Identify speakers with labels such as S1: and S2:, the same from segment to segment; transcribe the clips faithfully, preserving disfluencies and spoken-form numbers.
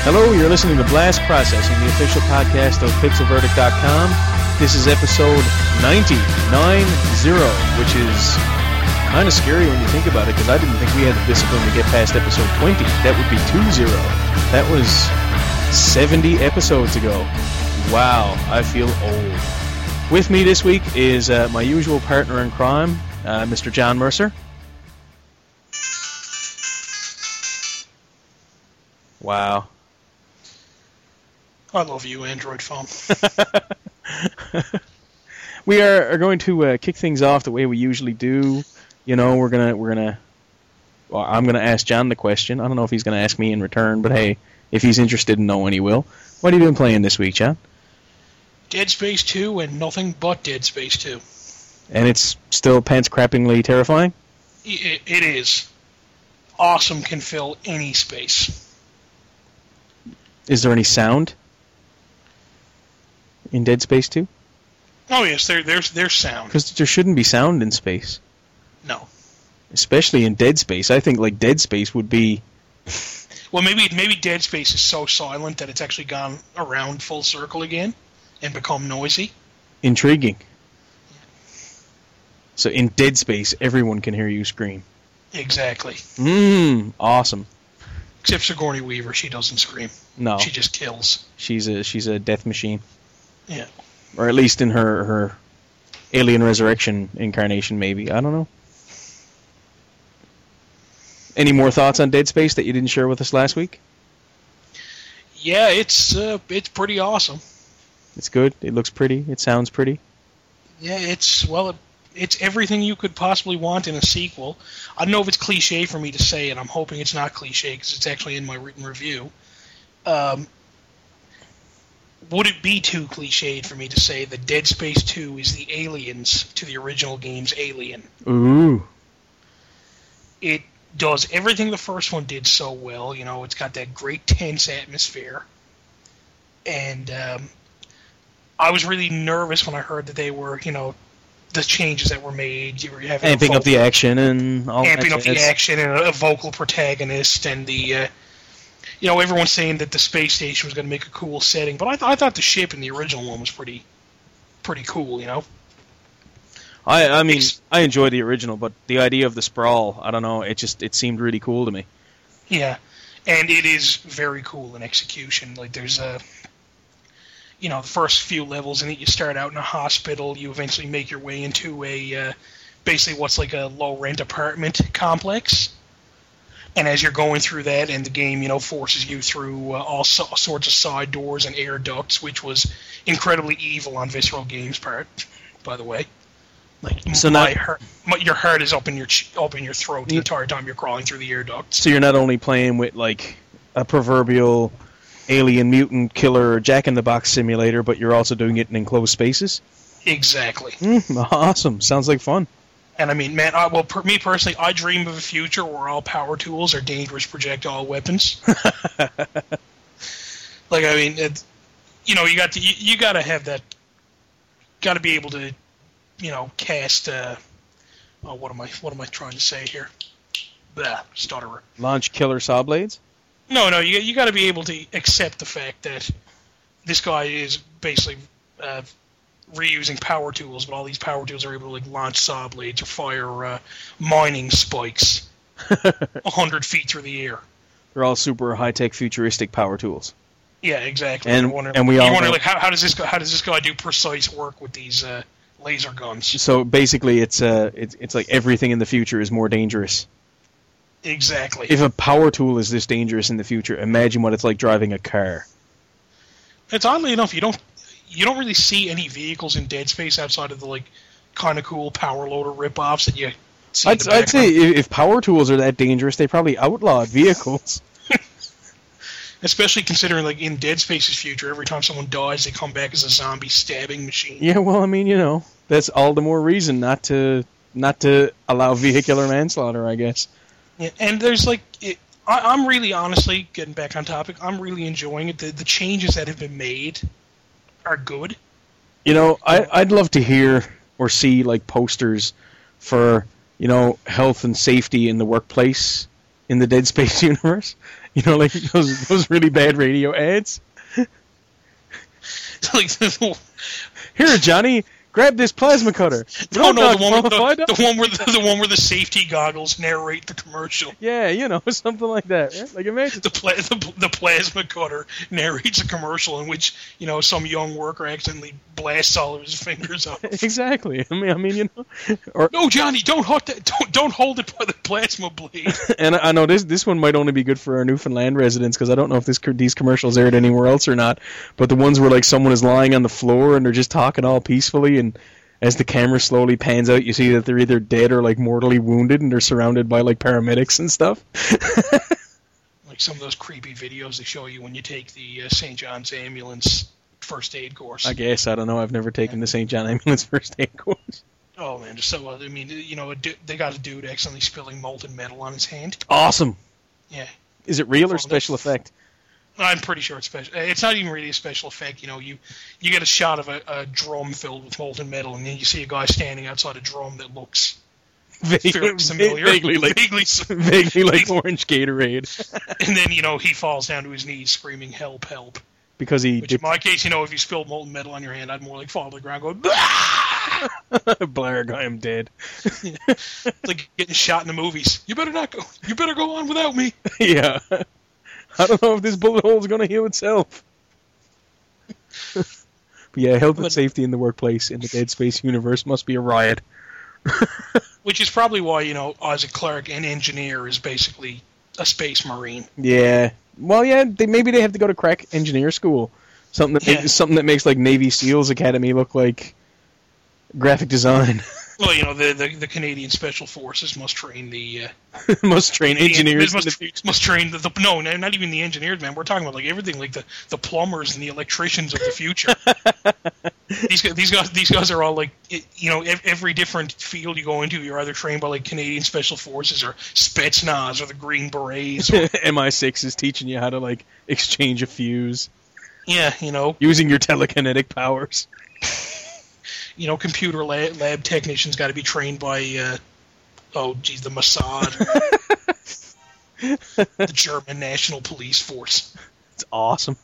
S1: Hello, you're listening to Blast Processing, the official podcast of Pixel Verdict dot com. This is episode ninety, nine zero, which is kind of scary when you think about it, because I didn't think we had the discipline to get past episode twenty. That would be two zero. That was seventy episodes ago. Wow, I feel old. With me this week is uh, my usual partner in crime, uh, Mister John Mercer. Wow.
S2: I love you, Android phone.
S1: We are, are going to uh, kick things off the way we usually do. You know, we're gonna we're gonna. Well, I'm gonna ask John the question. I don't know if he's gonna ask me in return, but hey, if he's interested in knowing, he will. What have you been playing this week, John?
S2: Dead Space two and nothing but Dead Space two.
S1: And it's still pants-crappingly terrifying?
S2: It, it is. Awesome can fill any space.
S1: Is there any sound in Dead Space two?
S2: Oh yes, there, there's there's sound.
S1: Because there shouldn't be sound in space.
S2: No.
S1: Especially in Dead Space. I think like Dead Space would be...
S2: Well, maybe maybe Dead Space is so silent that it's actually gone around full circle again and become noisy.
S1: Intriguing. So in Dead Space, everyone can hear you scream.
S2: Exactly.
S1: Mmm, awesome.
S2: Except Sigourney Weaver, she doesn't scream.
S1: No.
S2: She just kills.
S1: She's a she's a death machine.
S2: Yeah.
S1: Or at least in her, her Alien Resurrection incarnation, maybe. I don't know. Any more thoughts on Dead Space that you didn't share with us last week?
S2: Yeah, it's uh, it's pretty awesome.
S1: It's good. It looks pretty. It sounds pretty.
S2: Yeah, it's, well, it, it's everything you could possibly want in a sequel. I don't know if it's cliche for me to say it. I'm hoping it's not cliche because it's actually in my written review. Um, would it be too cliched for me to say that Dead Space two is the aliens to the original game's Alien?
S1: Ooh.
S2: It does everything the first one did so well. You know, it's got that great tense atmosphere. And um, I was really nervous when I heard that they were, you know, the changes that were made. You were having
S1: amping up the action and all that.
S2: Amping up the action and a, a vocal protagonist and the... Uh, You know, everyone's saying that the space station was going to make a cool setting, but I, th- I thought the ship in the original one was pretty, pretty cool. You know.
S1: I I mean it's, I enjoyed the original, but the idea of the sprawl, I don't know, it just it seemed really cool to me.
S2: Yeah, and it is very cool in execution. Like there's a, you know, the first few levels in it, you start out in a hospital, you eventually make your way into a, uh, basically what's like a low rent apartment complex. And as you're going through that, and the game, you know, forces you through uh, all so- sorts of side doors and air ducts, which was incredibly evil on Visceral Games' part, by the way. Like,
S1: so
S2: my
S1: not,
S2: heart, my, your heart is up in your ch- up in your throat the entire time you're crawling through the air ducts.
S1: So you're not only playing with like a proverbial alien mutant killer Jack in the Box simulator, but you're also doing it in enclosed spaces.
S2: Exactly.
S1: Mm, awesome. Sounds like fun.
S2: And I mean, man, I, well, per, me personally, I dream of a future where all power tools are dangerous projectile weapons. Like, I mean, it, you know, you got to, you, you got to have that. Got to be able to, you know, cast. Uh, oh, what am I? What am I trying to say here? Blah, stutterer.
S1: Launch killer saw blades?
S2: No, no, you you got to be able to accept the fact that this guy is basically. Uh, reusing power tools, but all these power tools are able to like launch saw blades or fire uh, mining spikes a hundred feet through the air.
S1: They're all super high-tech, futuristic power tools.
S2: Yeah, exactly.
S1: And,
S2: wonder,
S1: and we
S2: you
S1: all
S2: wonder
S1: know,
S2: like how, how does this guy, how does this guy do precise work with these uh, laser guns?
S1: So basically, it's uh, it's it's like everything in the future is more dangerous.
S2: Exactly.
S1: If a power tool is this dangerous in the future, imagine what it's like driving a car.
S2: It's oddly enough, you don't. You don't really see any vehicles in Dead Space outside of the like kind of cool power loader rip-offs that you see.
S1: I'd,
S2: in the
S1: I'd say if power tools are that dangerous, they probably outlawed vehicles.
S2: Especially considering, like in Dead Space's future, every time someone dies, they come back as a zombie stabbing machine.
S1: Yeah, well, I mean, you know, that's all the more reason not to not to allow vehicular manslaughter, I guess.
S2: Yeah, and there's like, it, I, I'm really honestly getting back on topic. I'm really enjoying it. The, the changes that have been made are good.
S1: You know, I, I'd love to hear or see like posters for, you know, health and safety in the workplace in the Dead Space universe. You know, like those those really bad radio ads.
S2: Like,
S1: here, Johnny, grab this plasma cutter.
S2: No, no, the one, with the, the one where the, the one where the safety goggles narrate the commercial.
S1: Yeah, you know, something like that. Right? Like imagine
S2: the, pla- the the plasma cutter narrates a commercial in which, you know, some young worker accidentally blasts all of his fingers off.
S1: Exactly. I mean, I mean, you know, or
S2: no, Johnny, don't hold that, don't don't hold it by the plasma blade.
S1: And I know this this one might only be good for our Newfoundland residents because I don't know if this these commercials aired anywhere else or not. But the ones where like someone is lying on the floor and they're just talking all peacefully, and as the camera slowly pans out, you see that they're either dead or like mortally wounded, and they're surrounded by like paramedics and stuff.
S2: Like some of those creepy videos they show you when you take the uh, Saint John's ambulance first aid course.
S1: I guess I don't know. I've never taken the Saint John ambulance first aid course.
S2: Oh man, just so I mean, you know, they got a dude accidentally spilling molten metal on his hand.
S1: Awesome.
S2: Yeah.
S1: Is it real or special effect?
S2: I'm pretty sure it's special. It's not even really a special effect. You know, you you get a shot of a, a drum filled with molten metal, and then you see a guy standing outside a drum that looks
S1: vaguely
S2: familiar,
S1: vaguely like
S2: vaguely,
S1: vaguely like orange Gatorade.
S2: And then you know he falls down to his knees, screaming "Help! Help!"
S1: Because he.
S2: Which
S1: dipped...
S2: in my case, you know, if you spilled molten metal on your hand, I'd more like fall to the ground, going "Bah!"
S1: Blair, I am dead.
S2: It's like getting shot in the movies. You better not go. You better go on without me.
S1: Yeah. I don't know if this bullet hole is going to heal itself. But yeah, health and safety in the workplace in the Dead Space universe must be a riot.
S2: Which is probably why, you know, Isaac Clarke, an engineer, is basically a space marine.
S1: Yeah. Well, yeah, they, maybe they have to go to crack engineer school. Something that, yeah. makes, something that makes like Navy SEALs Academy look like graphic design.
S2: Well, you know, the, the the Canadian Special Forces must train the... Uh,
S1: must train engineers.
S2: Must, the must train the, the... No, not even the engineers, man. We're talking about like everything, like the, the plumbers and the electricians of the future. these, these, guys, these guys are all like, you know, every different field you go into, you're either trained by like Canadian Special Forces or Spetsnaz or the Green Berets. Or,
S1: M I six is teaching you how to like exchange a fuse.
S2: Yeah, you know.
S1: Using your telekinetic powers.
S2: You know, computer lab, lab technicians got to be trained by, uh, oh, geez, the Mossad, the German National Police Force.
S1: It's awesome.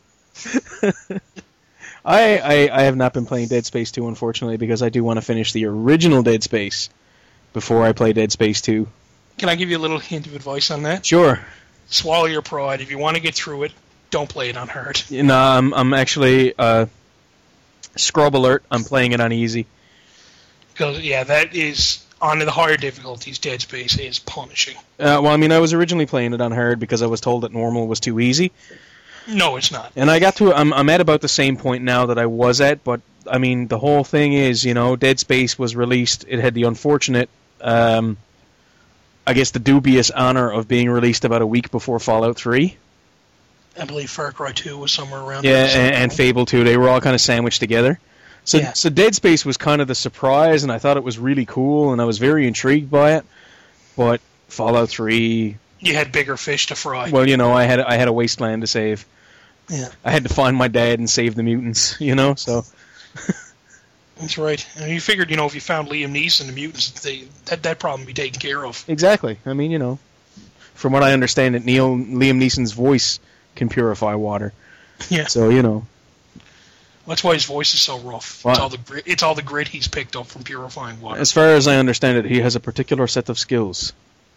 S1: I, I I have not been playing Dead Space two, unfortunately, because I do want to finish the original Dead Space before I play Dead Space two.
S2: Can I give you a little hint of advice on that?
S1: Sure.
S2: Swallow your pride. If you want to get through it, don't play it on hard.
S1: No, I'm, I'm actually... Uh, Scrub alert, I'm playing it on easy.
S2: Because, yeah, that is, on the higher difficulties, Dead Space is punishing.
S1: Uh, well, I mean, I was originally playing it on hard because I was told that normal was too easy.
S2: No, it's not.
S1: And I got to, I'm, I'm at about the same point now that I was at, but, I mean, the whole thing is, you know, Dead Space was released, it had the unfortunate, um, I guess the dubious honor of being released about a week before Fallout three.
S2: I believe Far Cry two was somewhere around
S1: yeah,
S2: there.
S1: Yeah, and, and Fable two. They were all kind of sandwiched together. So,
S2: yeah.
S1: so Dead Space was kind of the surprise, and I thought it was really cool, and I was very intrigued by it. But Fallout three...
S2: You had bigger fish to fry.
S1: Well, you know, I had I had a wasteland to save.
S2: Yeah.
S1: I had to find my dad and save the mutants, you know, so...
S2: That's right. And you figured, you know, if you found Liam Neeson and the mutants, they, that, that problem would be taken care of.
S1: Exactly. I mean, you know, from what I understand, it Neil Liam Neeson's voice... can purify water.
S2: Yeah.
S1: So, you know.
S2: That's why his voice is so rough. It's all the grit, it's all the grit he's picked up from purifying water.
S1: As far as I understand it, he has a particular set of skills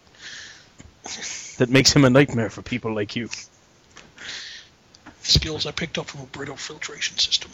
S1: that makes him a nightmare for people like you.
S2: Skills I picked up from a Brito filtration system.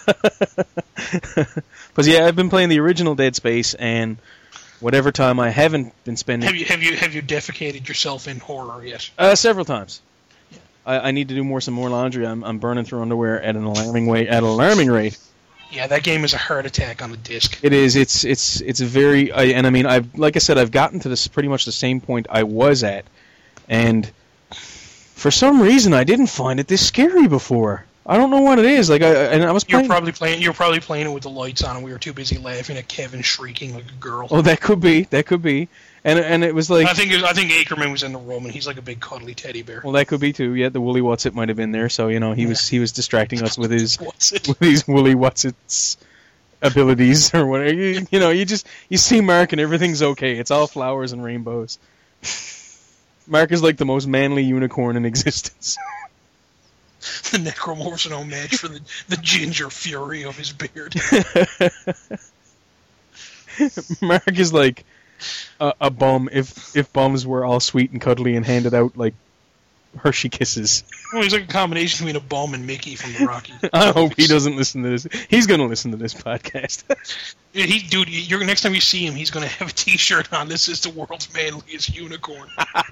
S1: But yeah, I've been playing the original Dead Space, and whatever time I haven't been spending...
S2: Have you have you, have you defecated yourself in horror yet?
S1: Uh, several times. I, I need to do more some more laundry. I'm I'm burning through underwear at an alarming way at an alarming rate.
S2: Yeah, that game is a heart attack on the disc.
S1: It is. It's it's it's a very I, and I mean I've like I said I've gotten to this pretty much the same point I was at, and for some reason I didn't find it this scary before. I don't know what it is. Like I and I was playing.
S2: You're probably playing. You're probably playing it with the lights on, and we were too busy laughing at Kevin shrieking like a girl.
S1: Oh, that could be. That could be. And and it was like
S2: I think it was, I think Ackerman was in the room, and he's like a big cuddly teddy bear.
S1: Well, that could be too. Yeah, the Woolly Whatsit might have been there, so you know he yeah. was he was distracting us with his with these Woolly Whatsits abilities or whatever. You, you know, you just you see Mark and everything's okay. It's all flowers and rainbows. Mark is like the most manly unicorn in existence.
S2: The Necromorph's no match for the, the ginger fury of his beard.
S1: Mark is like a, a bum if if bums were all sweet and cuddly and handed out like Hershey Kisses.
S2: Well, he's like a combination between a bum and Mickey from the Rocky.
S1: I hope he doesn't listen to this. He's going to listen to this podcast.
S2: Yeah, he, dude, you're, next time you see him, he's going to have a T-shirt on. This is the world's manliest unicorn.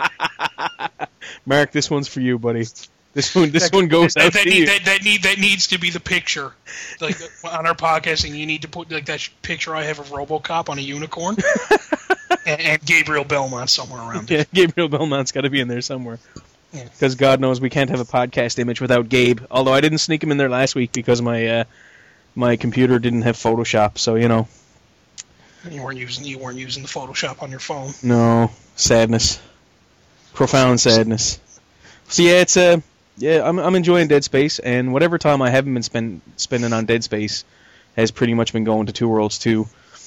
S1: Mark, this one's for you, buddy. This one, this
S2: that,
S1: one goes
S2: that,
S1: out
S2: that,
S1: to
S2: need,
S1: you.
S2: That, that, need, that needs to be the picture, like on our podcast, and you need to put like that picture I have of RoboCop on a unicorn, and, and Gabriel Belmont somewhere around
S1: Yeah,
S2: it.
S1: Gabriel Belmont's got to be in there somewhere. Because
S2: Yeah.
S1: God knows we can't have a podcast image without Gabe. Although I didn't sneak him in there last week because my uh, my computer didn't have Photoshop. So you know.
S2: You weren't using you weren't using the Photoshop on your phone.
S1: No, sadness, profound sadness. So yeah, it's uh, yeah, I'm I'm enjoying Dead Space, and whatever time I haven't been spend, spending on Dead Space has pretty much been going to Two Worlds two,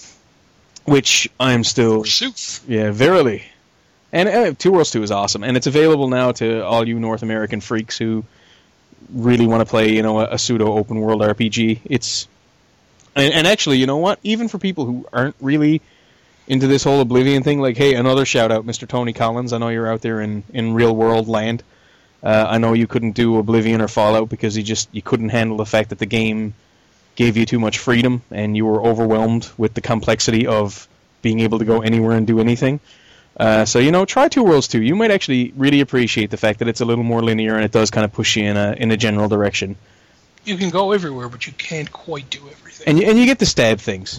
S1: which I'm still
S2: Forsooth.
S1: yeah, verily. And uh, Two Worlds two is awesome, and it's available now to all you North American freaks who really want to play, you know, a, a pseudo open world R P G. It's and, and actually, you know what? Even for people who aren't really into this whole Oblivion thing, like, hey, another shout out, Mister Tony Collins. I know you're out there in, in real world land. Uh, I know you couldn't do Oblivion or Fallout because you just you couldn't handle the fact that the game gave you too much freedom and you were overwhelmed with the complexity of being able to go anywhere and do anything. Uh, so, you know, try Two Worlds two. You might actually really appreciate the fact that it's a little more linear and it does kind of push you in a in a general direction.
S2: You can go everywhere, but you can't quite do everything.
S1: And you, and you get to stab things,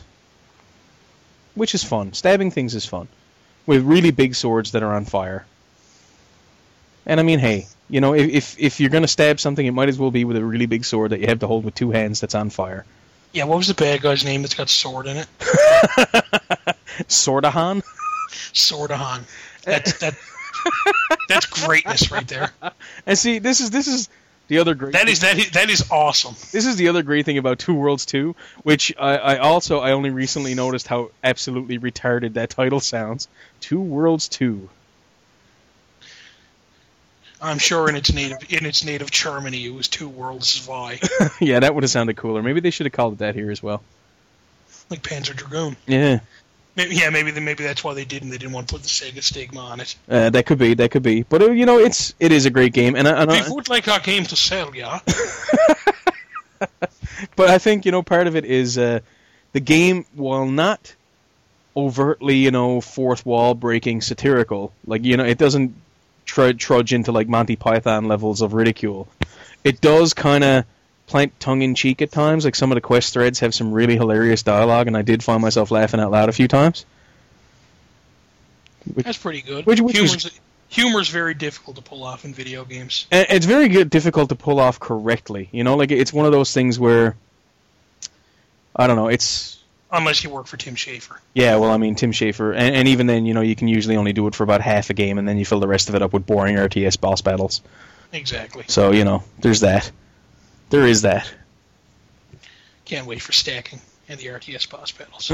S1: which is fun. Stabbing things is fun. With really big swords that are on fire. And I mean, hey, you know, if if you're going to stab something, it might as well be with a really big sword that you have to hold with two hands that's on fire.
S2: Yeah, what was the bad guy's name that's got sword in it?
S1: Sordahan?
S2: Sordahan. That's that. That's greatness right there.
S1: And see, this is this is the other great.
S2: That is that is that is awesome.
S1: This is the other great thing about Two Worlds two, which I, I also I only recently noticed how absolutely retarded that title sounds. Two Worlds two.
S2: I'm sure in its native in its native Germany it was Two Worlds Zwei.
S1: Yeah, that would have sounded cooler. Maybe they should have called it that here as well.
S2: Like Panzer Dragoon.
S1: Yeah.
S2: Maybe, yeah, maybe maybe that's why they didn't. They didn't want to put the Sega stigma on it.
S1: Uh, that could be, that could be. But uh, you know, it's it is a great game, and I, and I,
S2: We would like our game to sell, yeah.
S1: But I think, you know, part of it is uh, the game, while not overtly, you know, fourth wall breaking satirical, like, you know, it doesn't tr- trudge into like Monty Python levels of ridicule. It does kind of plant tongue in cheek at times. Like some of the quest threads have some really hilarious dialogue, and I did find myself laughing out loud a few times. Which,
S2: That's pretty good.
S1: Which, which
S2: humor's,
S1: was,
S2: humor's very difficult to pull off in video games.
S1: and it's very good, difficult to pull off correctly. You know, like it's one of those things where I don't know. It's
S2: Unless you work for Tim Schafer.
S1: yeah. Well, I mean, Tim Schafer, and, and even then, you know, you can usually only do it for about half a game, and then you fill the rest of it up with boring R T S boss battles.
S2: Exactly.
S1: So you know, there's that. There is that.
S2: Can't wait for stacking and the R T S boss battles.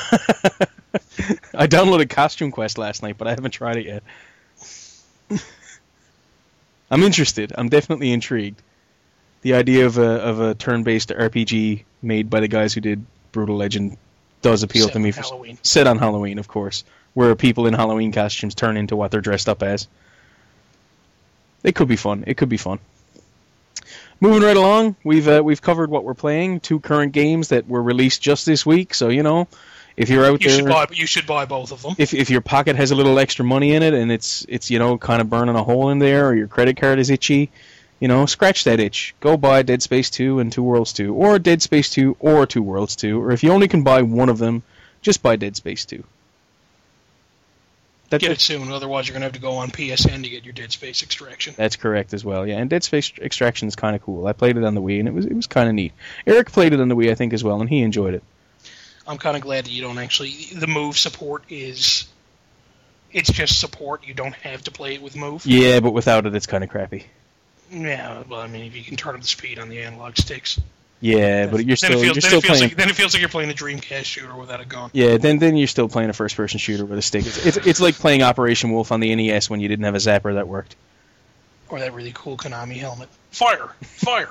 S1: I downloaded Costume Quest last night, but I haven't tried it yet. I'm interested. I'm definitely intrigued. The idea of a of a turn-based R P G made by the guys who did Brutal Legend does appeal
S2: Set
S1: to me.
S2: on
S1: For,
S2: Halloween.
S1: Set on Halloween, of course, where people in Halloween costumes turn into what they're dressed up as. It could be fun. It could be fun. Moving right along, we've uh, we've covered what we're playing. Two current games that were released just this week. So you know, if you're out
S2: You
S1: there,
S2: should buy. You should buy both of them.
S1: if if your pocket has a little extra money in it and it's it's you know kind of burning a hole in there, or your credit card is itchy, you know, scratch that itch. Go buy Dead Space two and Two Worlds two, or Dead Space two or Two Worlds two, or if you only can buy one of them, just buy Dead Space two. That,
S2: Get it soon, otherwise you're gonna have to go on P S N to get your Dead Space Extraction.
S1: That's correct as well, yeah. And Dead Space Extraction is kind of cool. I played it on the Wii, and it was it was kind of neat. Eric played it on the Wii, I think, as well, and he enjoyed it.
S2: I'm kind of glad that you don't actually. The move support is. It's just support. You don't have to play it with move.
S1: Yeah, but without it, it's kind of crappy.
S2: Yeah, well, I mean, if you can turn up the speed on the analog sticks.
S1: Yeah, but you're still
S2: then it feels,
S1: you're
S2: then
S1: still
S2: it feels
S1: playing.
S2: like, then it feels like you're playing a Dreamcast shooter without a gun.
S1: Yeah, then then you're still playing a first-person shooter with a stick. It's, it's it's like playing Operation Wolf on the N E S when you didn't have a zapper that worked.
S2: Or that really cool Konami helmet. Fire! Fire!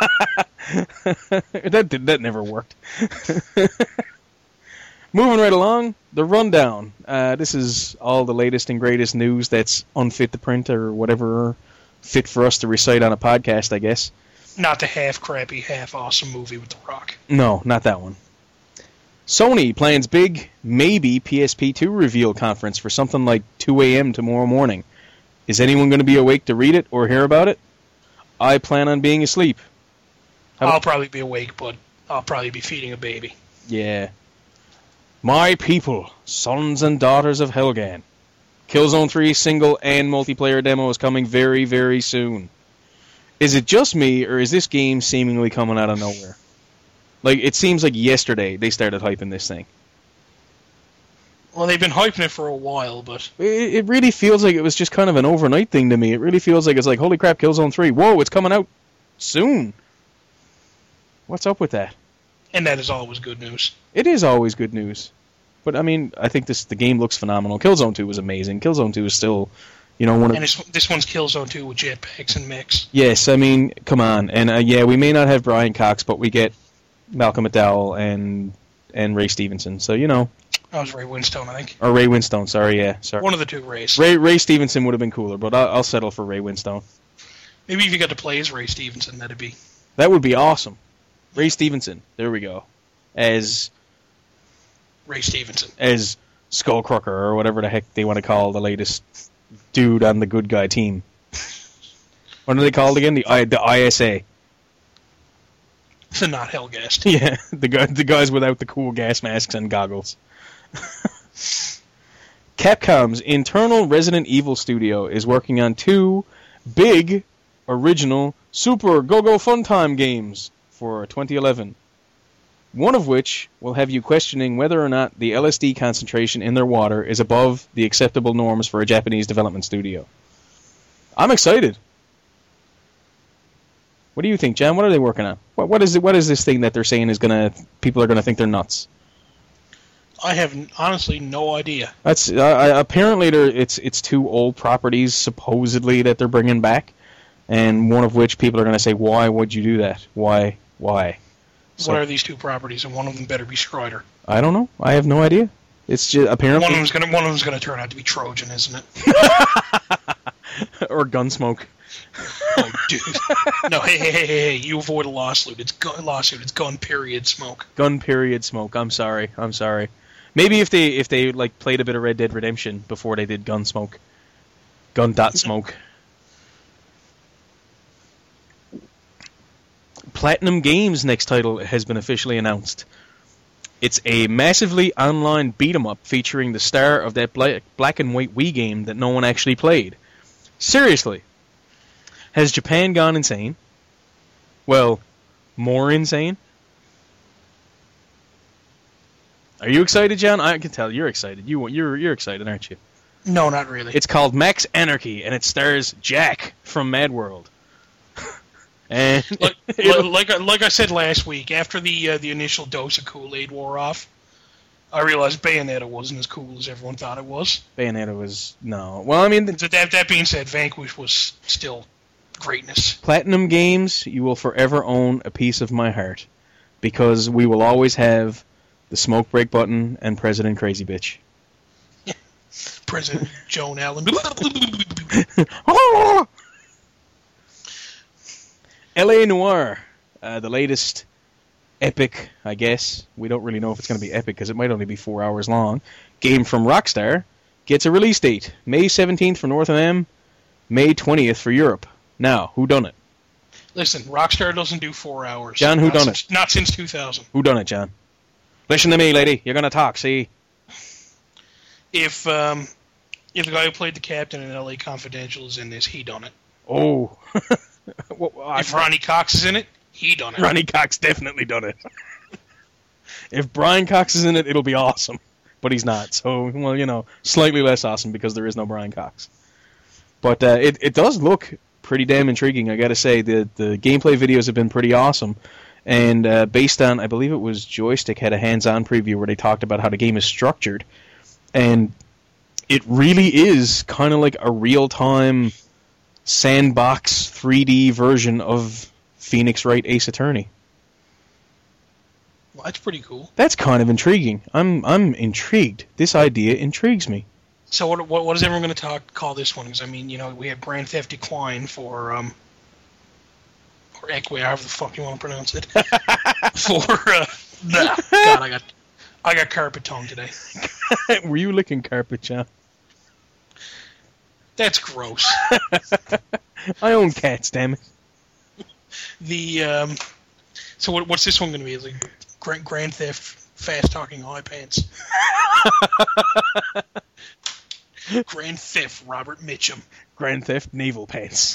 S1: that did, that never worked. Moving right along, the rundown. Uh, this is all the latest and greatest news that's unfit to print or whatever, fit for us to recite on a podcast, I guess.
S2: Not the half crappy, half awesome movie with The Rock.
S1: No, not that one. Sony plans big, maybe P S P two reveal conference for something like two a.m. tomorrow morning. Is anyone going to be awake to read it or hear about it? I plan on being asleep. How
S2: I'll probably be awake, but I'll probably be feeding a baby.
S1: Yeah. My people, sons and daughters of Helghan. Killzone three single and multiplayer demo is coming very, very soon. Is it just me, or is this game seemingly coming out of nowhere? Like, it seems like yesterday they started hyping this thing.
S2: Well, they've been hyping it for a while, but...
S1: It, it really feels like it was just kind of an overnight thing to me. It really feels like it's like, holy crap, Killzone three. Whoa, it's coming out soon. What's up with that?
S2: And that is always good news.
S1: It is always good news. But, I mean, I think this the game looks phenomenal. Killzone two was amazing. Killzone two is still, you know, one of...
S2: And this, this one's Killzone two with jetpacks and mechs.
S1: Yes, I mean, come on. And, uh, yeah, we may not have Brian Cox, but we get Malcolm McDowell and and Ray Stevenson. So, you know...
S2: That was Ray Winstone, I think.
S1: Or Ray Winstone, sorry, yeah. sorry.
S2: One of the two Rays.
S1: Ray Ray Stevenson would have been cooler, but I'll, I'll settle for Ray Winstone.
S2: Maybe if you got to play as Ray Stevenson, that'd be...
S1: That would be awesome. Ray Stevenson, there we go. As...
S2: Ray Stevenson.
S1: As Skullcrucker, or whatever the heck they want to call the latest dude on the good guy team. What are they called again? The I, the I S A.
S2: The not Hellgast.
S1: Yeah, the guy, the guys without the cool gas masks and goggles. Capcom's internal Resident Evil studio is working on two big, original, super go-go fun time games for twenty eleven. One of which will have you questioning whether or not the L S D concentration in their water is above the acceptable norms for a Japanese development studio. I'm excited. What do you think, John? What are they working on? What, what is it? What is this thing that they're saying is gonna? People are gonna think they're nuts.
S2: I have honestly no idea.
S1: That's uh, apparently there. It's it's two old properties supposedly that they're bringing back, and one of which people are gonna say, "Why would you do that? Why? Why?" So,
S2: what are these two properties? And one of them better be Strider.
S1: I don't know. I have no idea. It's just apparently
S2: one of them's gonna one of them's gonna turn out to be Trojan, isn't it?
S1: Or Gunsmoke.
S2: Oh, dude. No, hey, hey, hey, hey, hey, you avoid a lawsuit. It's gun lawsuit. It's gun period smoke.
S1: Gun period smoke. I'm sorry. I'm sorry. Maybe if they if they like played a bit of Red Dead Redemption before they did Gunsmoke. Gun dot smoke. Platinum Games' next title has been officially announced. It's a massively online beat-em-up featuring the star of that black, black and white Wii game that no one actually played. Seriously. Has Japan gone insane? Well, more insane? Are you excited, John? I can tell you're excited. You, you're you're excited, aren't you?
S2: No, not really.
S1: It's called Max Anarchy, and it stars Jack from Mad World. And
S2: like, like, like, like I said last week, after the uh, the initial dose of Kool-Aid wore off, I realized Bayonetta wasn't as cool as everyone thought it was.
S1: Bayonetta was... No. Well, I mean... The,
S2: that, that being said, Vanquish was still greatness.
S1: Platinum Games, you will forever own a piece of my heart. Because we will always have the smoke break button and President Crazy Bitch.
S2: President Joan Allen.
S1: L A Noire, uh, the latest epic, I guess. We don't really know if it's going to be epic because it might only be four hours long. Game from Rockstar gets a release date. May seventeenth for North America, May twentieth for Europe. Now, who done it?
S2: Listen, Rockstar doesn't do four hours.
S1: John, who
S2: not
S1: done
S2: since,
S1: it?
S2: Not since two thousand.
S1: Who done it, John? Listen to me, lady. You're going to talk, see?
S2: If um, if the guy who played the captain in L A Confidential is in this, he done it.
S1: Oh. Well,
S2: if Ronnie Cox is in it, he done it.
S1: Ronnie Cox definitely done it. If Brian Cox is in it, it'll be awesome. But he's not. So, well, you know, slightly less awesome because there is no Brian Cox. But uh, it, it does look pretty damn intriguing, I gotta say. The, the gameplay videos have been pretty awesome. And uh, based on, I believe it was Joystick had a hands-on preview where they talked about how the game is structured. And it really is kind of like a real-time sandbox three D version of Phoenix Wright Ace Attorney.
S2: Well, that's pretty cool.
S1: That's kind of intriguing. I'm I'm intrigued. This idea intrigues me.
S2: So what what, what is everyone going to talk call this one? Because I mean, you know, we have Grand Theft Decline for um or Equi, however the fuck you want to pronounce it. for uh, nah, God, I got I got carpet tongue today.
S1: Were you licking carpet, John?
S2: That's gross.
S1: I own cats, damn it.
S2: The um, so what what's this one going to be? Is like Grand, Grand Theft Fast Talking High Pants. Grand Theft Robert Mitchum.
S1: Grand Theft Naval Pants.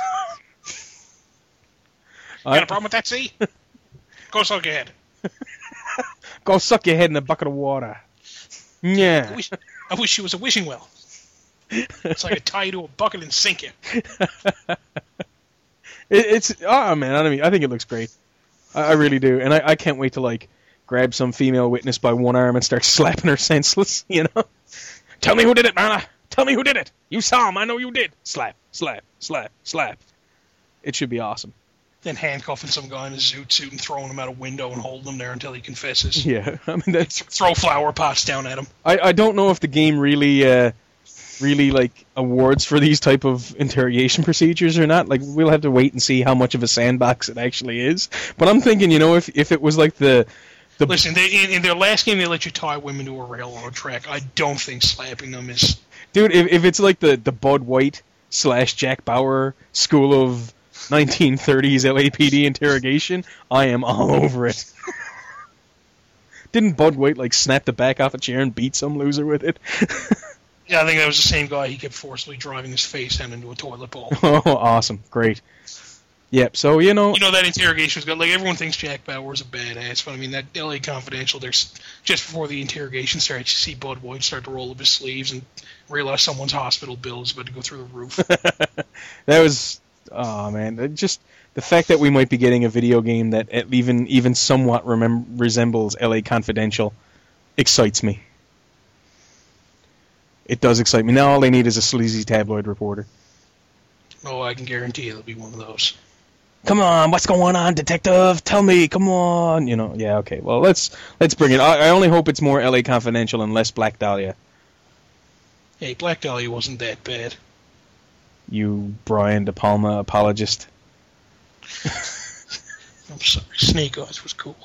S2: Got a problem with that, see? Go suck your head.
S1: Go suck your head in a bucket of water. Yeah.
S2: I wish, I wish she was a wishing well. It's like I tie you to a bucket and sink you.
S1: it, it's oh man, I mean, I think it looks great. I, I really do, and I, I can't wait to like grab some female witness by one arm and start slapping her senseless. You know, tell me who did it, Marla. Tell me who did it. You saw him. I know you did. Slap, slap, slap, slap. It should be awesome.
S2: Then handcuffing some guy in a zoot suit and throwing him out a window and holding him there until he confesses.
S1: Yeah, I mean that's
S2: throw flower pots down at him.
S1: I, I don't know if the game really uh, really like awards for these type of interrogation procedures or not. Like we'll have to wait and see how much of a sandbox it actually is. But I'm thinking, you know, if if it was like the the
S2: listen, they, in, in their last game they let you tie women to a railroad track. I don't think slapping them is.
S1: Dude, if if it's like the the Bud White slash Jack Bauer school of nineteen thirties L A P D interrogation, I am all over it. Didn't Bud White like snap the back off a chair and beat some loser with it?
S2: Yeah, I think that was the same guy. He kept forcibly driving his face down into a toilet bowl.
S1: Oh, awesome. Great. Yep, so, you know...
S2: You know, that interrogation's got... Like, everyone thinks Jack Bauer's a badass, but, I mean, that L A Confidential, there's just before the interrogation starts, you see Bud White start to roll up his sleeves and realize someone's hospital bill is about to go through the roof.
S1: That was... Oh, man. Just the fact that we might be getting a video game that even even somewhat remem- resembles L A Confidential excites me. It does excite me. Now all they need is a sleazy tabloid reporter.
S2: Oh, I can guarantee it'll be one of those.
S1: Come on, what's going on, detective? Tell me, come on. You know, yeah, okay. Well, let's let's bring it. I, I only hope it's more L A Confidential and less Black Dahlia.
S2: Hey, Black Dahlia wasn't that bad.
S1: You Brian De Palma apologist.
S2: I'm sorry, Snake Eyes was cool.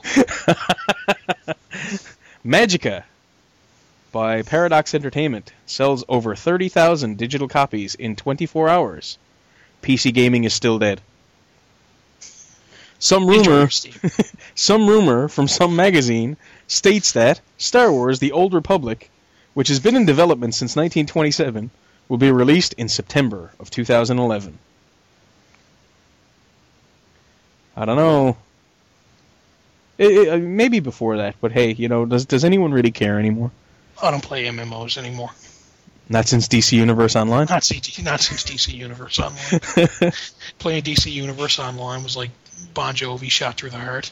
S1: Magica by Paradox Entertainment sells over thirty thousand digital copies in twenty-four hours. P C gaming is still dead. Some rumor, some rumor from some magazine states that Star Wars: The Old Republic, which has been in development since nineteen twenty-seven, will be released in September of two thousand eleven. I don't know. It, it, maybe before that, but hey, you know, does does anyone really care anymore?
S2: I don't play M M Os anymore.
S1: Not since D C Universe Online?
S2: Not, C T, not since D C Universe Online. Playing D C Universe Online was like Bon Jovi shot through the heart.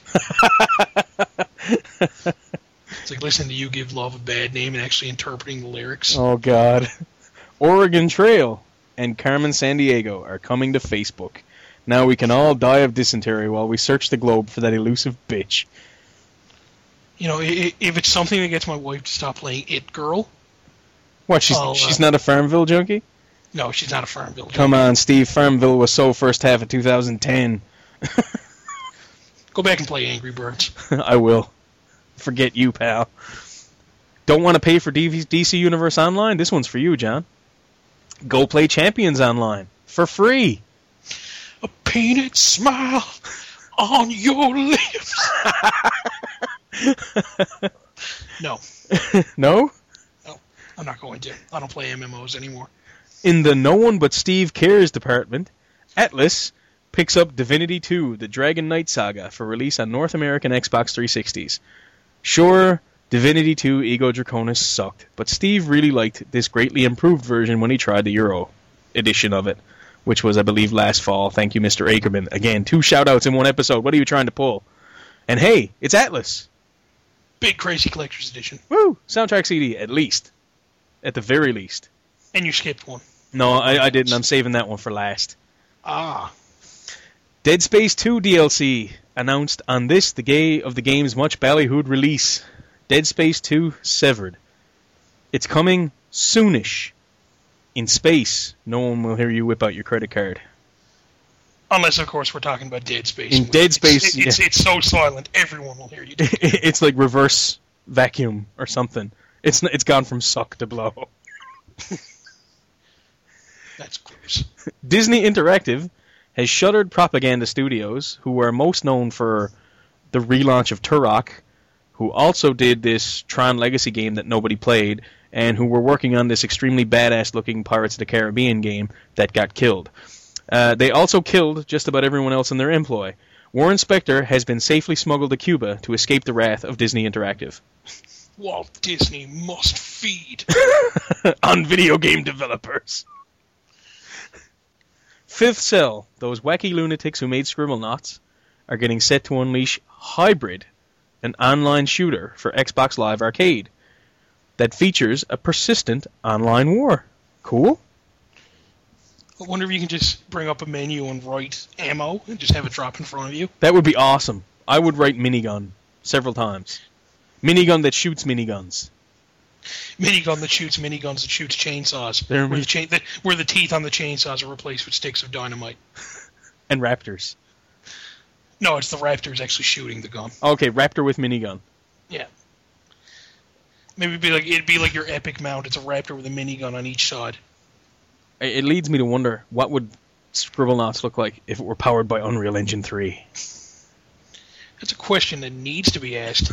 S2: It's like listening to You Give Love a Bad Name and actually interpreting the lyrics.
S1: Oh, God. Oregon Trail and Carmen Sandiego are coming to Facebook. Now we can all die of dysentery while we search the globe for that elusive bitch.
S2: You know, if it's something that gets my wife to stop playing It Girl...
S1: What, she's
S2: uh,
S1: she's not a Farmville junkie?
S2: No, she's not a Farmville junkie.
S1: Come on, Steve. Farmville was so first half of two thousand ten.
S2: Go back and play Angry Birds.
S1: I will. Forget you, pal. Don't want to pay for D C Universe Online? This one's for you, John. Go play Champions Online. For free.
S2: A painted smile on your lips. No.
S1: No?
S2: No, I'm not going to. I don't play M M Os anymore.
S1: In the No One But Steve Cares department, Atlas picks up Divinity two, the Dragon Knight Saga, for release on North American Xbox three sixties. Sure, Divinity two Ego Draconis sucked, but Steve really liked this greatly improved version when he tried the Euro edition of it, which was, I believe, last fall. Thank you, Mister Ackerman. Again, two shout-outs in one episode. What are you trying to pull? And hey, it's Atlas.
S2: Big Crazy Collector's Edition.
S1: Woo! Soundtrack C D, at least. At the very least.
S2: And you skipped one.
S1: No, I, I didn't. I'm saving that one for last.
S2: Ah.
S1: Dead Space two D L C announced on this, the day of the game's much ballyhooed release. Dead Space two Severed. It's coming soonish. In space, no one will hear you whip out your credit card.
S2: Unless, of course, we're talking about Dead Space.
S1: In Dead Space,
S2: it's, it's,
S1: yeah.
S2: it's so silent, everyone will hear you.
S1: It's like reverse vacuum or something. It's it's gone from suck to blow.
S2: That's gross.
S1: Disney Interactive has shuttered Propaganda Studios, who are most known for the relaunch of Turok, who also did this Tron Legacy game that nobody played, and who were working on this extremely badass-looking Pirates of the Caribbean game that got killed. Uh, they also killed just about everyone else in their employ. Warren Spector has been safely smuggled to Cuba to escape the wrath of Disney Interactive.
S2: Walt Disney must feed.
S1: On video game developers. Fifth Cell, those wacky lunatics who made Scribblenauts, are getting set to unleash Hybrid, an online shooter for Xbox Live Arcade that features a persistent online war. Cool?
S2: I wonder if you can just bring up a menu and write ammo and just have it drop in front of you.
S1: That would be awesome. I would write minigun several times. Minigun that shoots miniguns.
S2: Minigun that shoots miniguns that shoots chainsaws.
S1: There
S2: Where
S1: we-
S2: the, cha- the, where the teeth on the chainsaws are replaced with sticks of dynamite.
S1: And Raptors.
S2: No, it's the Raptors actually shooting the gun.
S1: Okay, Raptor with minigun.
S2: Yeah. Maybe it'd be like it'd be like your epic mount. It's a Raptor with a minigun on each side.
S1: It it leads me to wonder, what would Scribblenauts look like if it were powered by Unreal Engine three?
S2: That's a question that needs to be asked.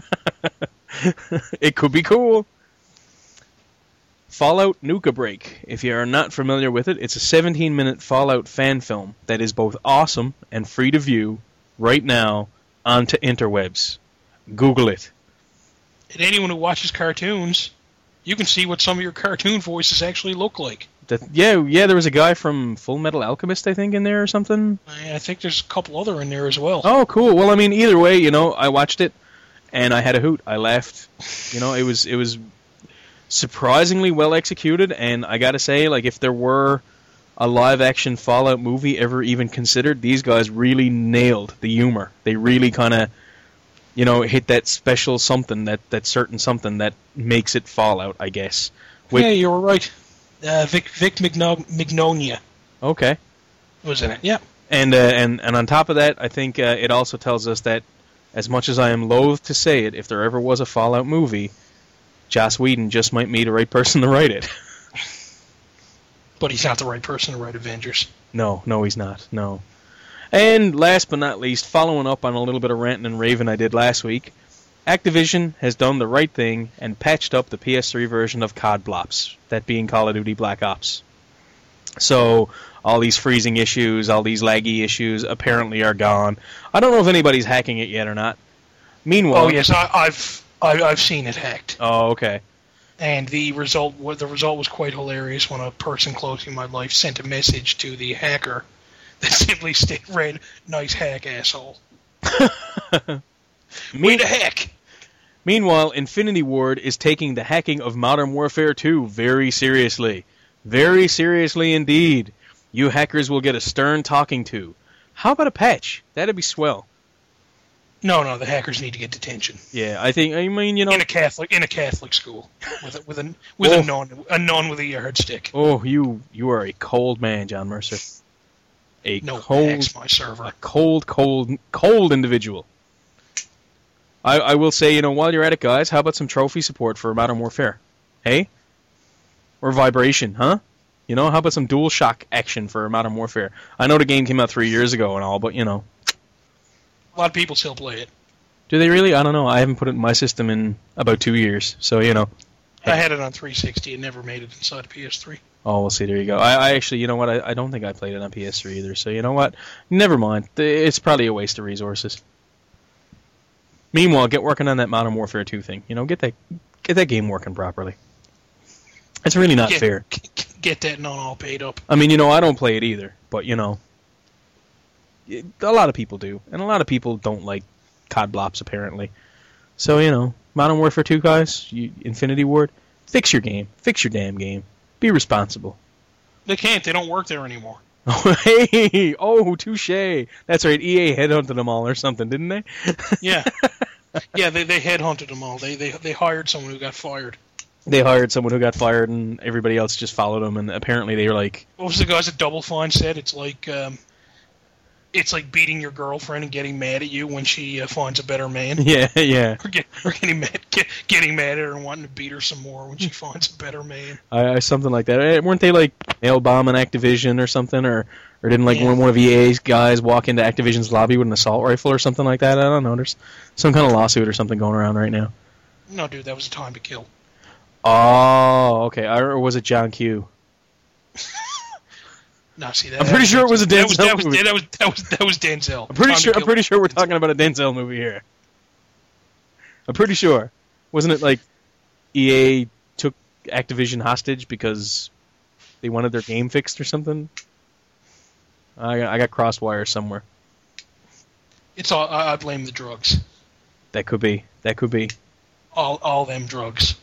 S1: It could be cool. Fallout Nuka Break. If you are not familiar with it, it's a seventeen-minute Fallout fan film that is both awesome and free to view right now onto interwebs. Google it.
S2: And anyone who watches cartoons, you can see what some of your cartoon voices actually look like.
S1: That, yeah, yeah. There was a guy from Full Metal Alchemist, I think, in there or something.
S2: I I think there's a couple other in there as well.
S1: Oh, cool. Well, I mean, either way, you know, I watched it and I had a hoot. I laughed. You know, it was it was surprisingly well executed, and I gotta say, like, if there were a live-action Fallout movie ever even considered, these guys really nailed the humor. They really kind of, you know, hit that special something, that, that certain something that makes it Fallout, I guess. With,
S2: Yeah, you were right. Uh, Vic Vic Migno- Mignonia
S1: okay.
S2: was in it. Yeah.
S1: And, uh, and and on top of that, I think uh, it also tells us that, as much as I am loath to say it, if there ever was a Fallout movie, Joss Whedon just might be the right person to write it.
S2: But he's not the right person to write Avengers.
S1: No, no, he's not. No. And last but not least, following up on a little bit of ranting and raving I did last week, Activision has done the right thing and patched up the P S three version of C O D Blops, that being Call of Duty Black Ops. So all these freezing issues, all these laggy issues apparently are gone. I don't know if anybody's hacking it yet or not. Meanwhile,
S2: Oh yes, I, I've I, I've seen it hacked,
S1: Oh, okay.
S2: and the result wa- the result was quite hilarious when a person close in my life sent a message to the hacker that simply sta- read, "Nice hack, asshole." Way to hack.
S1: Meanwhile, Infinity Ward is taking the hacking of Modern Warfare two very seriously. Very seriously indeed. You hackers will get a stern talking to. How about a patch? That'd be swell.
S2: No, no, the hackers need to get detention
S1: Yeah, I think, I mean, you know...
S2: in a Catholic in a Catholic school with a, with a with
S1: Oh.
S2: a nun a nun with a yardstick.
S1: Oh, you you are a cold man, John Mercer. A
S2: No
S1: cold,
S2: hacks my server.
S1: cold, cold, cold individual. I, I will say, you know, while you're at it, guys, how about some trophy support for Modern Warfare? Hey? Or Vibration, huh? You know, how about some DualShock action for Modern Warfare? I know the game came out three years ago and all, but, you know.
S2: A lot of people still play it.
S1: Do they really? I don't know. I haven't put it in my system in about two years, so, you know.
S2: I had it on three sixty and never made it inside a P S three.
S1: Oh, we'll see. There you go. I, I actually, you know what? I, I don't think I played it on P S three either, so you know what? Never mind. It's probably a waste of resources. Meanwhile, get working on that Modern Warfare two thing. You know, get that get that game working properly. It's really not
S2: Get,
S1: fair.
S2: get that non all paid up.
S1: I mean, you know, I don't play it either, but, you know, it, a lot of people do, and a lot of people don't like C O D blops, apparently. So, you know, Modern Warfare two guys, you, Infinity Ward, fix your game. Fix your damn game. Be responsible.
S2: They can't. They don't work there anymore.
S1: Oh, hey! Oh, touche! That's right, E A headhunted them all or something, didn't they?
S2: Yeah. Yeah, they they headhunted them all. They, they, they hired someone who got fired.
S1: They hired someone who got fired, and everybody else just followed them, and apparently they were like...
S2: What was the guys at Double Fine said? It's like... Um, It's like beating your girlfriend and getting mad at you when she uh, finds a better man.
S1: Yeah, yeah.
S2: Or, get, or getting mad, get, getting mad at her and wanting to beat her some more when she finds a better man.
S1: I, I something like that. Eh, weren't they like nail bombing Activision or something, or or didn't like
S2: Yeah.
S1: one, one of E A's guys walk into Activision's lobby with an assault rifle or something like that? I don't know. There's some kind of lawsuit or something going around right now.
S2: No, dude, that was a Time to Kill.
S1: Oh, okay. Or was it John Q?
S2: No, see that.
S1: I'm pretty
S2: that
S1: sure it was a
S2: that was,
S1: Denzel
S2: that was,
S1: movie.
S2: that was that was that was Denzel.
S1: I'm pretty
S2: Time to
S1: sure. I'm
S2: Kill.
S1: pretty sure we're talking about a Denzel movie here. I'm pretty sure. Wasn't it like E A took Activision hostage because they wanted their game fixed or something? I got, I got crosswires somewhere.
S2: It's all. I, I blame the drugs.
S1: That could be. That could be.
S2: All all them drugs.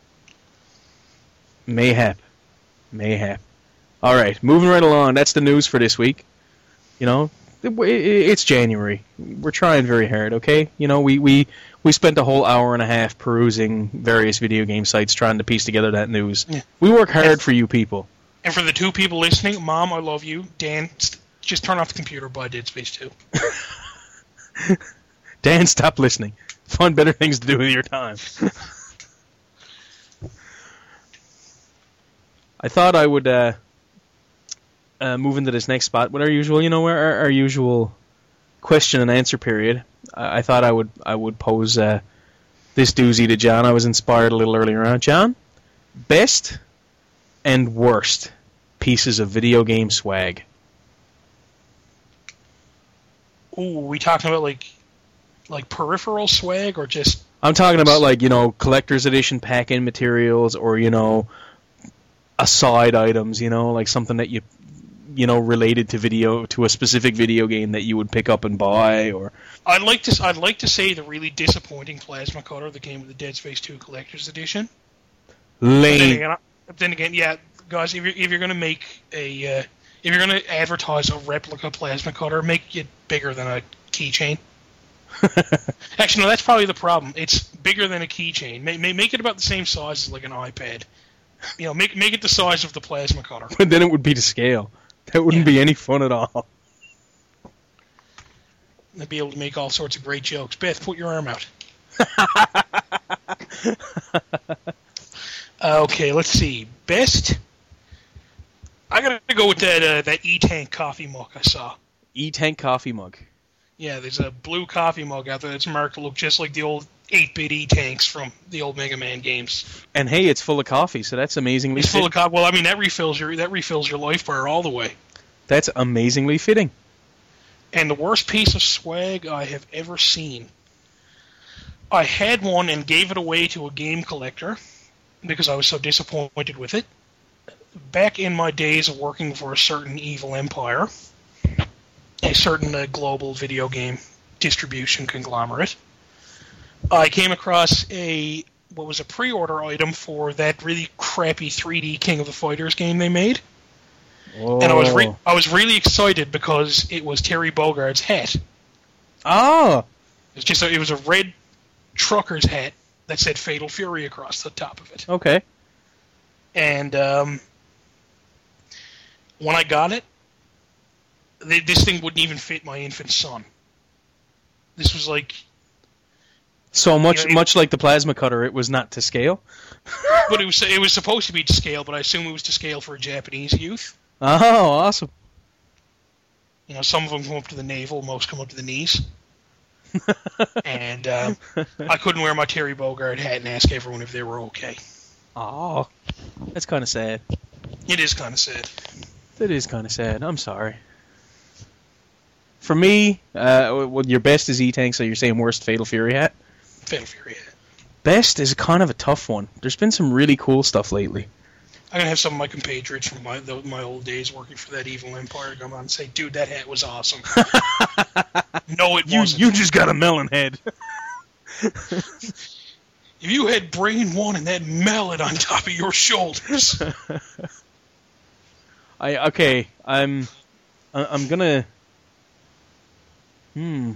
S1: Mayhap. Mayhap. All right, moving right along. That's the news for this week. You know, it, it, it's January. We're trying very hard, okay? You know, we, we, we spent a whole hour and a half perusing various video game sites trying to piece together that news.
S2: Yeah.
S1: We work hard for you people.
S2: And for the two people listening, Mom, I love you. Dan, st- just turn off the computer. Buy Dead Space two.
S1: Dan, stop listening. Find better things to do with your time. I thought I would uh, uh, move into this next spot with our usual, you know, our, our usual question and answer period. I, I thought I would I would pose uh, this doozy to John. I was inspired a little earlier on. John, best and worst pieces of video game swag.
S2: Ooh, we talking about like like peripheral swag or just?
S1: I'm talking about like, you know, collector's edition pack-in materials or, you know, aside items, you know, like something that you, you know, related to video, to a specific video game that you would pick up and buy, or...
S2: I'd like to I'd like to say the really disappointing plasma cutter that came with the Dead Space two Collector's Edition.
S1: Lame.
S2: But then again, but then again, yeah, guys, if you're, if you're going to make a... Uh, if you're going to advertise a replica plasma cutter, make it bigger than a keychain. Actually, no, that's probably the problem. It's bigger than a keychain. Make, make it about the same size as like an iPad. You know, make make it the size of the plasma cutter.
S1: But then it would be to scale. That wouldn't
S2: Yeah.
S1: be any fun at all.
S2: They'd be able to make all sorts of great jokes. Beth, put your arm out. Okay, let's see. Best. I gotta go with that uh, that E-Tank coffee mug I saw.
S1: E-Tank coffee mug.
S2: Yeah, there's a blue coffee mug out there that's marked to look just like the old eight-bit E-Tanks from the old Mega Man games.
S1: And hey, it's full of coffee, so that's amazingly
S2: It's full
S1: fitting.
S2: of coffee. Well, I mean that refills your that refills your life bar all the way.
S1: That's amazingly fitting.
S2: And the worst piece of swag I have ever seen. I had one and gave it away to a game collector because I was so disappointed with it. Back in my days of working for a certain evil empire, a certain uh, global video game distribution conglomerate, I came across a what was a pre-order item for that really crappy three D King of the Fighters game they made.
S1: Whoa.
S2: And I was re- I was really excited because it was Terry Bogart's hat.
S1: Oh!
S2: It was just a, it was a red trucker's hat that said Fatal Fury across the top of it.
S1: Okay.
S2: And um, when I got it, th- this thing wouldn't even fit my infant son. This was like,
S1: So much
S2: You know, it-
S1: much like the plasma cutter, it was not to scale?
S2: but it was it was supposed to be to scale, but I assume it was to scale for a Japanese youth.
S1: Oh, awesome.
S2: You know, some of them come up to the navel, most come up to the knees. And um, I couldn't wear my Terry Bogard hat and ask everyone if they were okay.
S1: Oh, that's kind of sad.
S2: It is kind of sad.
S1: That is kind of sad. I'm sorry. For me, uh, well, your best is E-Tank, so you're saying worst Fatal Fury hat?
S2: Fatal Fury hat.
S1: Best is kind of a tough one. There's been some really cool stuff lately.
S2: I'm gonna have some of my compatriots from my the, my old days working for that evil empire come on and say, "Dude, that hat was awesome." No, it
S1: you,
S2: wasn't.
S1: You just got a melon head.
S2: If you had brain one and that mallet on top of your shoulders.
S1: I okay. I'm. I'm gonna. Hmm.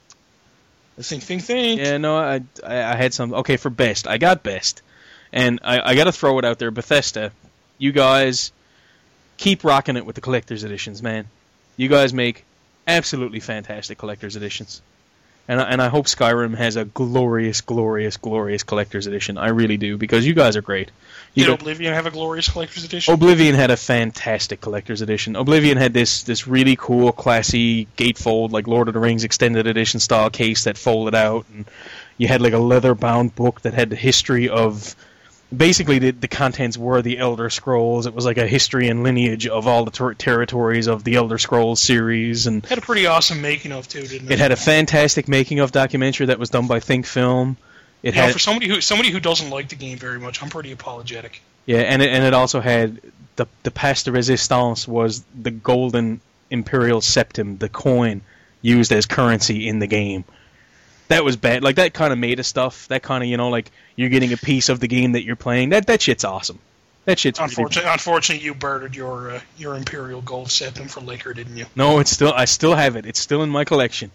S2: Think, think, think.
S1: Yeah, no, I, I, I had some. Okay, for best, I got best, and I, I got to throw it out there. Bethesda, you guys keep rocking it with the collector's editions, man. You guys make absolutely fantastic collector's editions, and I, and I hope Skyrim has a glorious, glorious, glorious collector's edition. I really do, because you guys are great. You
S2: Did
S1: got,
S2: Oblivion have a glorious collector's edition?
S1: Oblivion had a fantastic collector's edition. Oblivion had this this really cool, classy gatefold, like Lord of the Rings extended edition style case that folded out, and you had like a leather-bound book that had the history of. Basically, the, the contents were the Elder Scrolls. It was like a history and lineage of all the ter- territories of the Elder Scrolls series, and
S2: it had a pretty awesome making of too, didn't it?
S1: It had a fantastic making of documentary that was done by Think Film. It
S2: you
S1: had
S2: know, for somebody who somebody who doesn't like the game very much, I'm pretty apologetic.
S1: Yeah, and it, and it also had the the Passe de Resistance was the golden imperial septim, the coin used as currency in the game. That was bad. Like, that kind of meta stuff. That kind of, you know, like, you're getting a piece of the game that you're playing. That that shit's awesome. That shit's
S2: unfortunately,
S1: really...
S2: unfortunately, you bartered your uh, your imperial gold septum for liquor, didn't you?
S1: No, it's still. I still have it. It's still in my collection.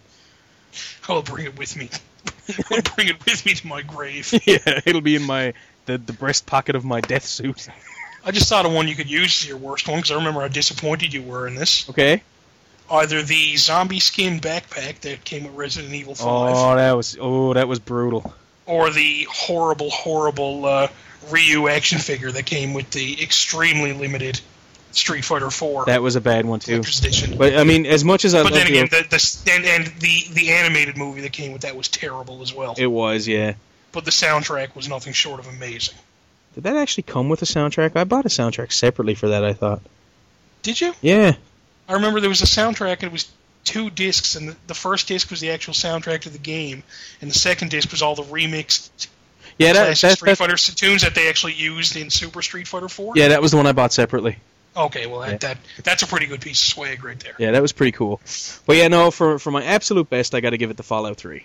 S2: I'll bring it with me. I'll bring it with me to my grave.
S1: Yeah, it'll be in my the, the breast pocket of my death suit.
S2: I just thought of one you could use as your worst one, because I remember how disappointed you were in this.
S1: Okay.
S2: Either the zombie skin backpack that came with Resident Evil five.
S1: Oh, that was oh, that was brutal.
S2: Or the horrible, horrible uh, Ryu action figure that came with the extremely limited Street Fighter four.
S1: That was a bad one too.
S2: Edition.
S1: But I mean, as much as I
S2: but
S1: love
S2: then again,
S1: the,
S2: the, the and, and the the animated movie that came with that was terrible as well.
S1: It was, yeah.
S2: But the soundtrack was nothing short of amazing.
S1: Did that actually come with a soundtrack? I bought a soundtrack separately for that, I thought.
S2: Did you?
S1: Yeah.
S2: I remember there was a soundtrack, and it was two discs, and the, the first disc was the actual soundtrack to the game, and the second disc was all the remixed
S1: yeah, that,
S2: classic
S1: that,
S2: Street
S1: that,
S2: Fighter tunes that they actually used in Super Street Fighter four.
S1: Yeah, that was the one I bought separately.
S2: Okay, well, that,
S1: yeah.
S2: that that's a pretty good piece of swag right there.
S1: Yeah, that was pretty cool. But yeah, no, for, for my absolute best, I got to give it to Fallout three.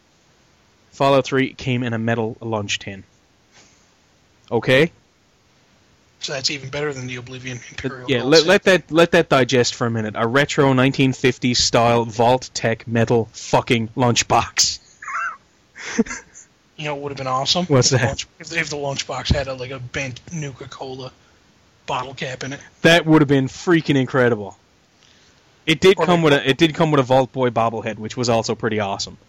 S1: Fallout three came in a metal lunch tin. Okay?
S2: So that's even better than the Oblivion Imperial.
S1: Yeah, let, let that let that digest for a minute. A retro nineteen fifties style Vault-Tec metal fucking lunchbox.
S2: You know what would have been awesome?
S1: What's
S2: if
S1: that?
S2: The lunch, if, if the lunchbox had a, like a bent Nuka-Cola bottle cap in it.
S1: That would have been freaking incredible. It did
S2: or
S1: come
S2: like,
S1: with a it did come with a Vault Boy bobblehead, which was also pretty awesome.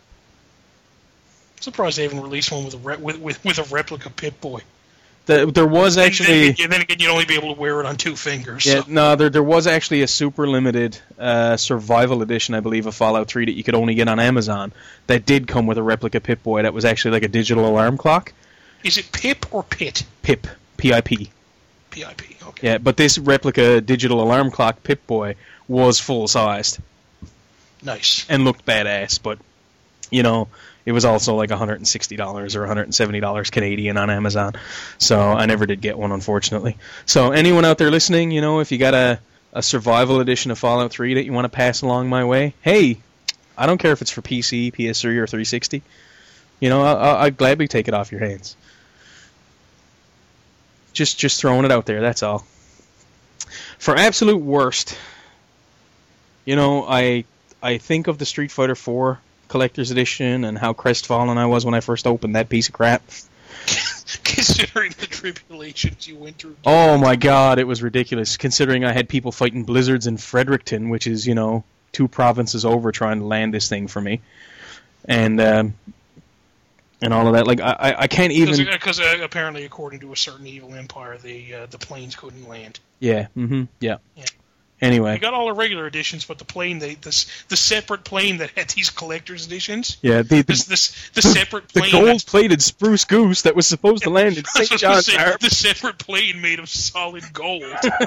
S2: I'm surprised they haven't released one with a re- with, with with a replica Pip-Boy.
S1: The, there was actually.
S2: And then, then again, you'd only be able to wear it on two fingers.
S1: Yeah,
S2: so.
S1: no, there there was actually a super limited uh, survival edition, I believe, of Fallout three that you could only get on Amazon. That did come with a replica Pip-Boy. That was actually like a digital alarm clock.
S2: Is it Pip or Pit?
S1: Pip, P I P.
S2: P I P. Okay.
S1: Yeah, but this replica digital alarm clock Pip-Boy was full sized.
S2: Nice.
S1: And looked badass, but you know. It was also like one hundred sixty dollars or one hundred seventy dollars Canadian on Amazon. So I never did get one, unfortunately. So anyone out there listening, you know, if you got a, a survival edition of Fallout three that you want to pass along my way, hey, I don't care if it's for P C, P S three, or three sixty. You know, I'll, I'd gladly take it off your hands. Just, just throwing it out there, that's all. For absolute worst, you know, I, I think of the Street Fighter four Collector's Edition and how crestfallen I was when I first opened that piece of crap.
S2: Considering the tribulations you went through.
S1: Oh my god, it was ridiculous. Considering I had people fighting blizzards in Fredericton, which is, you know, two provinces over, trying to land this thing for me. And, um, and all of that. Like, I, I can't even...
S2: Because uh, apparently, according to a certain evil empire, the uh, the planes couldn't land.
S1: Yeah, mm-hmm, yeah.
S2: Yeah.
S1: Anyway.
S2: You got all the regular editions, but the plane, they, this, the separate plane that had these collector's editions.
S1: Yeah, the, the,
S2: this, this, the separate plane.
S1: The gold-plated spruce goose that was supposed to land in Saint John's
S2: say,
S1: Harbor.
S2: The separate plane made of solid gold.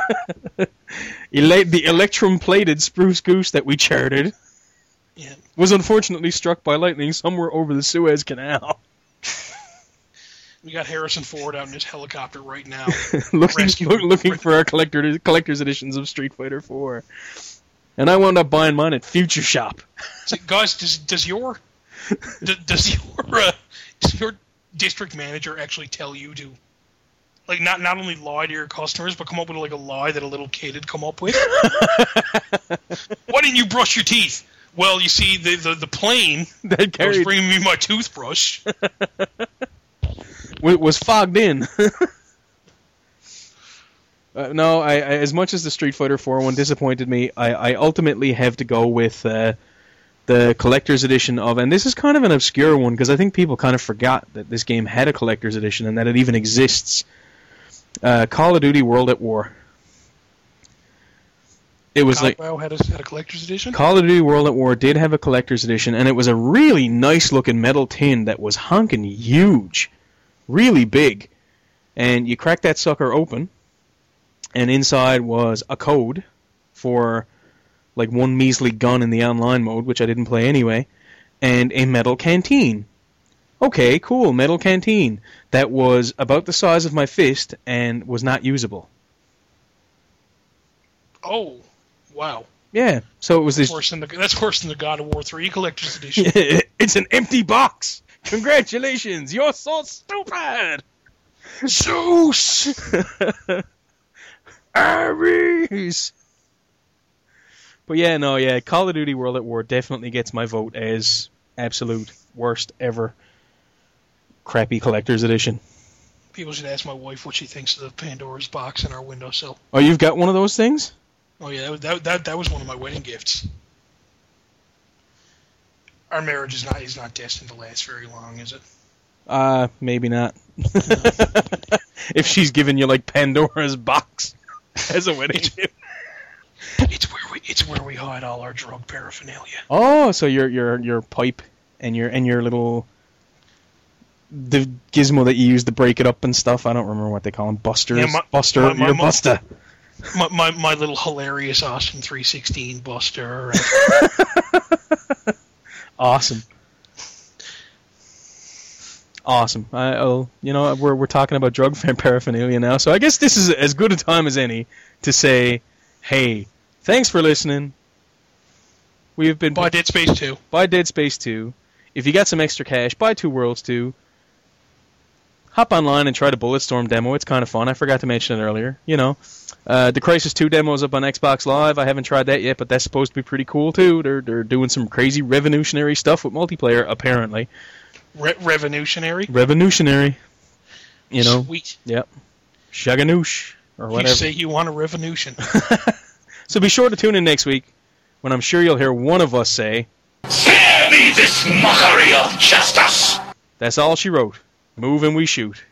S1: Ele- the electrum-plated spruce goose that we chartered
S2: yeah.
S1: was unfortunately struck by lightning somewhere over the Suez Canal.
S2: We got Harrison Ford out in his helicopter right now.
S1: looking
S2: Rescue-
S1: look, looking for our collector, collector's editions of Street Fighter four. And I wound up buying mine at Future Shop.
S2: So, guys, does does your does, does your uh, does your district manager actually tell you to, like, not not only lie to your customers, but come up with like a lie that a little kid had come up with? Why didn't you brush your teeth? Well, you see, the the, the plane
S1: that
S2: that
S1: carried
S2: was bringing me my toothbrush
S1: was fogged in. uh, no, I, I as much as the Street Fighter four one disappointed me, I, I ultimately have to go with uh, the collector's edition of, and this is kind of an obscure one because I think people kind of forgot that this game had a collector's edition and that it even exists. Uh, Call of Duty World at War. It was like
S2: WoW had a, had a collector's edition.
S1: Call of Duty World at War did have a collector's edition, and it was a really nice looking metal tin that was honking huge, really big. And you crack that sucker open, and inside was a code for like one measly gun in the online mode, which I didn't play anyway, and a metal canteen. Okay, cool, metal canteen that was about the size of my fist and was not usable.
S2: Oh. Wow.
S1: Yeah, so it was this...
S2: That's worse than the, that's worse than the God of War three Collector's Edition.
S1: It's an empty box! Congratulations, you're so stupid!
S2: Zeus!
S1: Ares! But yeah, no, yeah, Call of Duty World at War definitely gets my vote as absolute worst ever crappy Collector's Edition.
S2: People should ask my wife what she thinks of the Pandora's box in our windowsill.
S1: Oh, you've got one of those things?
S2: Oh yeah, that was, that, that that was one of my wedding gifts. Our marriage is not is not destined to last very long, is it?
S1: Uh, maybe not. If she's giving you like Pandora's box as a wedding gift.
S2: It's where we it's where we hide all our drug paraphernalia.
S1: Oh, so your your your pipe and your and your little the gizmo that you use to break it up and stuff. I don't remember what they call them. Busters.
S2: Yeah, my,
S1: Buster.
S2: My, my,
S1: your
S2: my,
S1: Buster.
S2: My, my my little hilarious Austin three sixteen Buster.
S1: Awesome. Awesome. I, oh, you know, we're we're talking about drug paraphernalia now, so I guess this is as good a time as any to say, hey, thanks for listening. We've been
S2: buy Dead Space two.
S1: Buy Dead Space two. If you got some extra cash, buy Two Worlds two. Hop online and try the Bulletstorm demo. It's kind of fun. I forgot to mention it earlier. You know, uh, the Crysis two demo is up on Xbox Live. I haven't tried that yet, but that's supposed to be pretty cool too. They're they're doing some crazy revolutionary stuff with multiplayer, apparently.
S2: Re- revolutionary.
S1: Revolutionary. You know.
S2: Sweet.
S1: Yep. Shaganoosh or whatever.
S2: You say you want a revolution.
S1: So be sure to tune in next week when I'm sure you'll hear one of us say,
S3: "Spare me this mockery of justice."
S1: That's all she wrote. Move and we shoot.